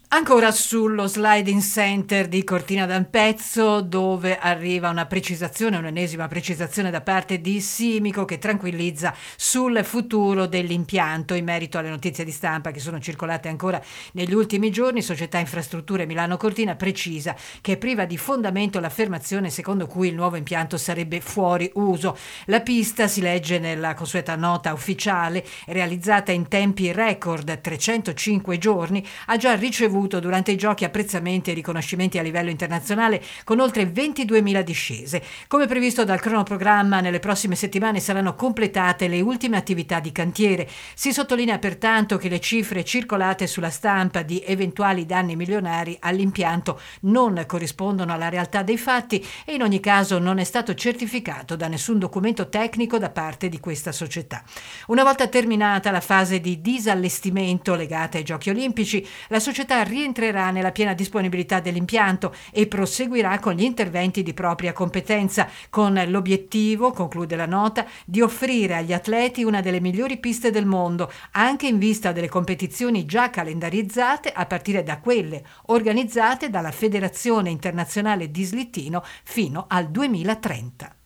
Ancora sullo sliding center di Cortina d'Ampezzo, dove arriva un'ennesima precisazione da parte di Simico che tranquillizza sul futuro dell'impianto. In merito alle notizie di stampa che sono circolate ancora negli ultimi giorni, Società Infrastrutture Milano Cortina precisa che è priva di fondamento l'affermazione secondo cui il nuovo impianto sarebbe fuori uso. La pista, si legge nella consueta nota ufficiale, realizzata in tempi record, 305 giorni, ha già ricevuto durante i giochi apprezzamenti e riconoscimenti a livello internazionale con oltre 22.000 discese. Come previsto dal cronoprogramma, nelle prossime settimane saranno completate le ultime attività di cantiere. Si sottolinea pertanto che le cifre circolate sulla stampa di eventuali danni milionari all'impianto non corrispondono alla realtà dei fatti e in ogni caso non è stato certificato da nessun documento tecnico da parte di questa società. Una volta terminata la fase di disallestimento legata ai Giochi Olimpici, la società rientrerà nella piena disponibilità dell'impianto e proseguirà con gli interventi di propria competenza, con l'obiettivo, conclude la nota, di offrire agli atleti una delle migliori piste del mondo, anche in vista delle competizioni già calendarizzate, a partire da quelle organizzate dalla Federazione Internazionale di Slittino fino al 2030.